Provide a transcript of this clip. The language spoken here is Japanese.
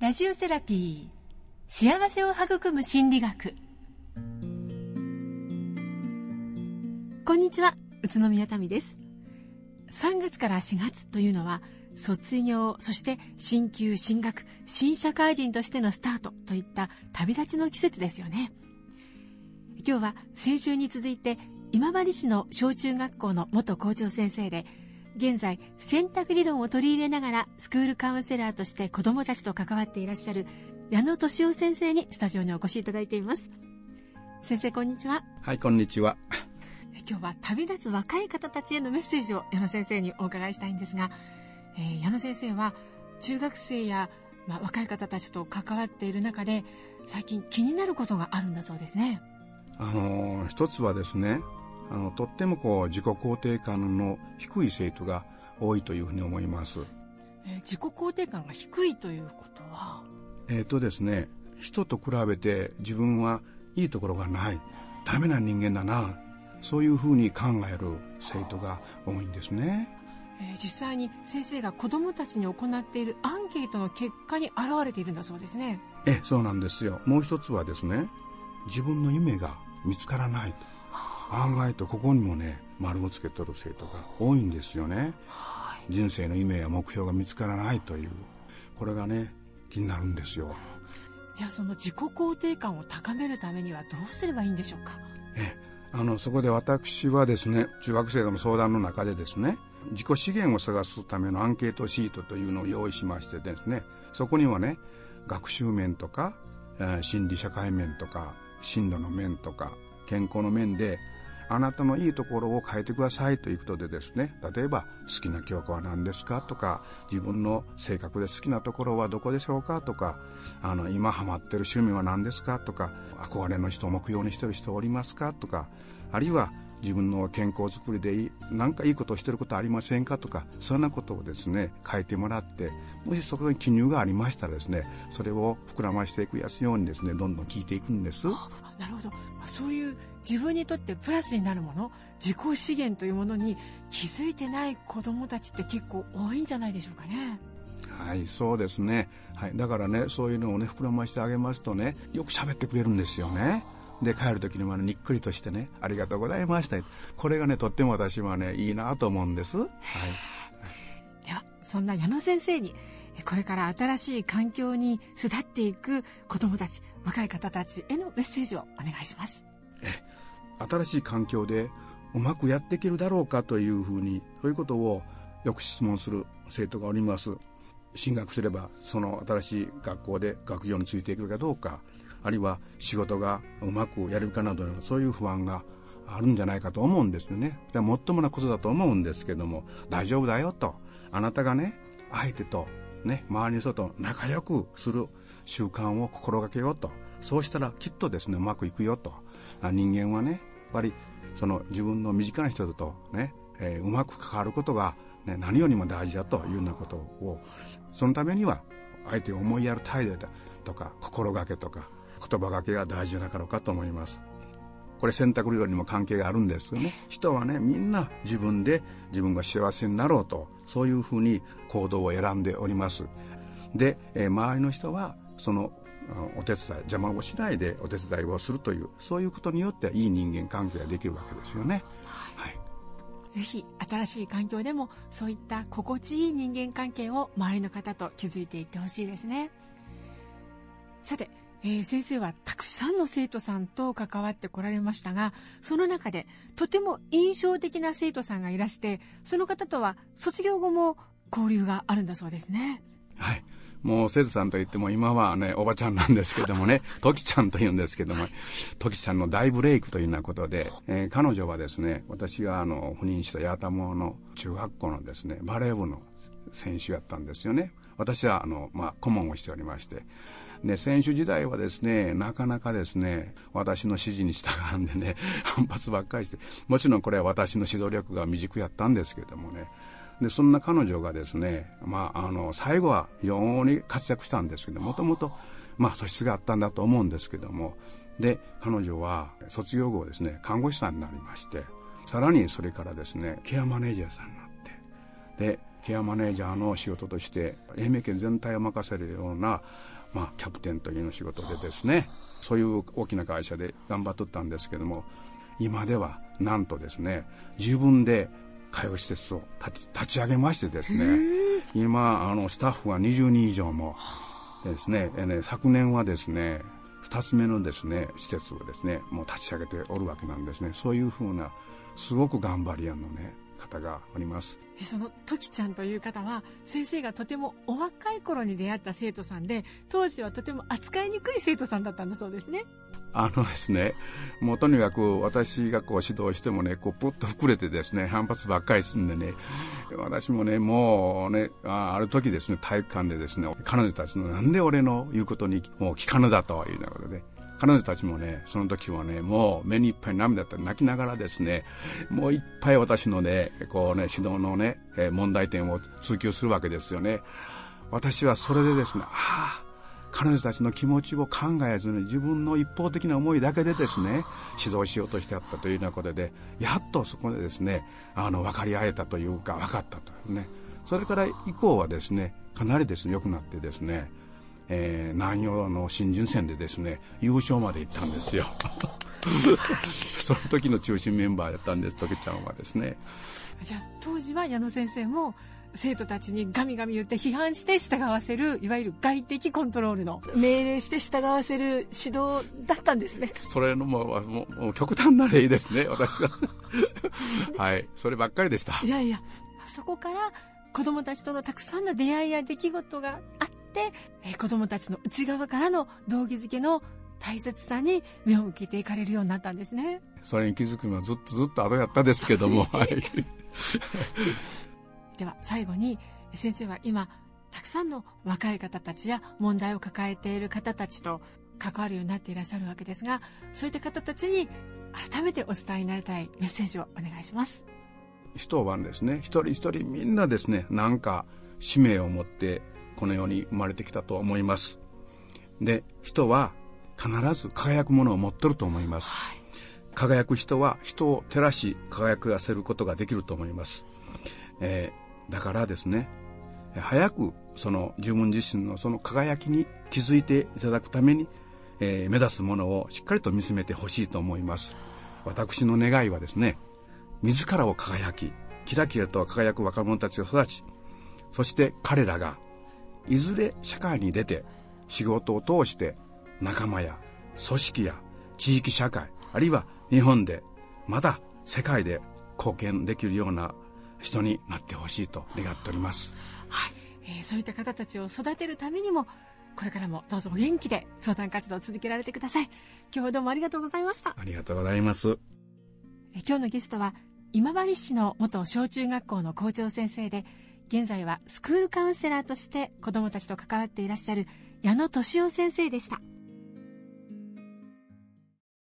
ラジオセラピー、幸せを育む心理学。こんにちは、宇都宮民です。3月から4月というのは卒業、そして進級進学、新社会人としてのスタートといった旅立ちの季節ですよね。今日は先週に続いて今治市の小中学校の元校長先生で、現在選択理論を取り入れながらスクールカウンセラーとして子どもたちと関わっていらっしゃる矢野俊夫先生にスタジオにお越しいただいています。先生、こんにちは。 はい、こんにちは。 今日は旅立つ若い方たちへのメッセージを矢野先生にお伺いしたいんですが、矢野先生は中学生や、若い方たちと関わっている中で最近気になることがあるんだそうですね。 一つはですね、とっても自己肯定感の低い生徒が多いというふうに思います。 自己肯定感が低いということはですね、人と比べて自分はいいところがない、ダメな人間だな、そういうふうに考える生徒が多いんですね。 実際に先生が子どもたちに行っているアンケートの結果に現れているんだそうですね。 そうなんですよ。もう一つはですね、自分の夢が見つからない。案外とここにもね、丸をつけとる生徒が多いんですよね。人生の夢や目標が見つからないという、これがね、気になるんですよ。 じゃあその自己肯定感を高めるためにはどうすればいいんでしょうか。 そこで私はですね、中学生との相談の中でですね、自己資源を探すためのアンケートシートというのを用意しましてですね、そこにはね、学習面とか、心理社会面とか、進路の面とか、健康の面であなたのいいところを変えてくださいということでですね、例えば好きな教科は何ですかとか、自分の性格で好きなところはどこでしょうかとか、今ハマってる趣味は何ですかとか、憧れの人を目標にしてる人おりますかとか、あるいは自分の健康づくりで何かいいことをしてることありませんかとか、そんなことをですね書いてもらって、もしそこに記入がありましたらですね、それを膨らましていくやつようにですね、どんどん聞いていくんです。 なるほど。そういう自分にとってプラスになるもの、自己資源というものに気づいてない子どもたちって結構多いんじゃないでしょうかね。 はい、そうですね。はい、だからね、そういうのをね膨らましてあげますとね、よく喋ってくれるんですよね。で、帰る時にもにっくりとしてね、ありがとうございました。これがね、とっても私はね、いいなと思うんです。はい。 では、そんな矢野先生に、これから新しい環境に巣立っていく子どもたち、若い方たちへのメッセージをお願いします。 新しい環境でうまくやっていけるだろうかというふうに、そういうことをよく質問する生徒がおります。進学すればその新しい学校で学業についていけるかどうか、あるいは仕事がうまくやれるかなどの、そういう不安があるんじゃないかと思うんですよね。もっともなことだと思うんですけども、大丈夫だよと、あなたがね、相手とね、周りの人と仲良くする習慣を心がけようと、そうしたらきっとですね、うまくいくよと。人間はね、やっぱりその自分の身近な人とね、うまく関わることが、ね、何よりも大事だというようなことを、そのためには相手を思いやる態度だとか、心がけとか言葉がけが大事じゃなかろうかと思います。これ選択理論にも関係があるんですよね。人はね、みんな自分で自分が幸せになろうと、そういうふうに行動を選んでおります。で、周りの人はそのお手伝い、邪魔をしないでお手伝いをするという、そういうことによっていい人間関係ができるわけですよね。はい。 ぜひ新しい環境でもそういった心地いい人間関係を周りの方と築いていってほしいですね。さて、先生はたくさんの生徒さんと関わってこられましたが、その中でとても印象的な生徒さんがいらして、その方とは卒業後も交流があるんだそうですね。 はい。もう生徒さんといっても今はね、おばちゃんなんですけどもね、トキちゃんと言うんですけども、トキちゃんの大ブレイクというようなことで、彼女はですね、私が赴任した八田の中学校のですね、バレー部の選手やったんですよね。私は顧問をしておりまして、で、選手時代はですね、なかなかですね、私の指示に従うんでね、反発ばっかりして、もちろんこれは私の指導力が未熟やったんですけどもね。で、そんな彼女がですね、最後は非常に活躍したんですけど、もともと素質があったんだと思うんですけども、で、彼女は卒業後ですね、看護師さんになりまして、さらにそれからですね、ケアマネージャーさんになって、で、 ケアマネージャーの仕事として愛媛県全体を任せるような、キャプテンというの仕事でですね、そういう大きな会社で頑張っとったんですけども、今ではなんとですね、自分で介護施設を立ち上げましてですね、今スタッフが20人以上もですね、昨年はですね2つ目のですね施設をですねもう立ち上げておるわけなんですね。そういうふうなすごく頑張り屋のね方がおります。 その時ちゃんという方は先生がとてもお若い頃に出会った生徒さんで、当時はとても扱いにくい生徒さんだったんだそうですね。 ですね、もうとにかく私がこう指導してもね、こうプッと膨れてですね、反発ばっかりするんでね、私もね、もうね、ある時ですね、体育館でですね、彼女たちのなんで俺の言うことにもう聞かぬだというようなことで、彼女たちもね、その時はね、もう目にいっぱい涙だったら泣きながらですね、もういっぱい私のね、こうね、指導のね、問題点を追求するわけですよね。私はそれでですね、彼女たちの気持ちを考えずに自分の一方的な思いだけでですね指導しようとしてあったというようなことで、やっとそこでですね分かり合えたというか分かったというね。それから以降はですねかなりですね良くなってですね、南洋の新人戦でですね優勝まで行ったんですよその時の中心メンバーだったんです、時ちゃんはですね。 じゃあ当時は矢野先生も生徒たちにガミガミ言って批判して従わせる、いわゆる外的コントロールの命令して従わせる指導だったんですね。 それのもう極端な例ですね、私ははい、そればっかりでした。 いやいや、そこから子どもたちとのたくさんの出会いや出来事があって、子どもたちの内側からの動機づけの大切さに目を向けていかれるようになったんですね。 それに気づくのはずっと後やったですけどもはいでは最後に、先生は今たくさんの若い方たちや問題を抱えている方たちと関わるようになっていらっしゃるわけですが、そういった方たちに改めてお伝えになりたいメッセージをお願いします。 人はですね、一人一人みんなですね、なんか使命を持ってこの世に生まれてきたと思います。で、人は必ず輝くものを持ってると思います、輝く人は人を照らし輝かせることができると思います。だからですね、早くその自分自身のその輝きに気づいていただくために、目指すものをしっかりと見つめてほしいと思います。私の願いはですね、自らを輝きキラキラと輝く若者たちが育ち、そして彼らがいずれ社会に出て仕事を通して仲間や組織や地域社会、あるいは日本でまた世界で貢献できるような人になってほしいと願っております。 はい、そういった方たちを育てるためにもこれからもどうぞお元気で相談活動を続けられてください。今日はどうもありがとうございました。 ありがとうございます。 今日のゲストは今治市の元小中学校の校長先生で、現在はスクールカウンセラーとして子どもたちと関わっていらっしゃる矢野俊夫先生でした。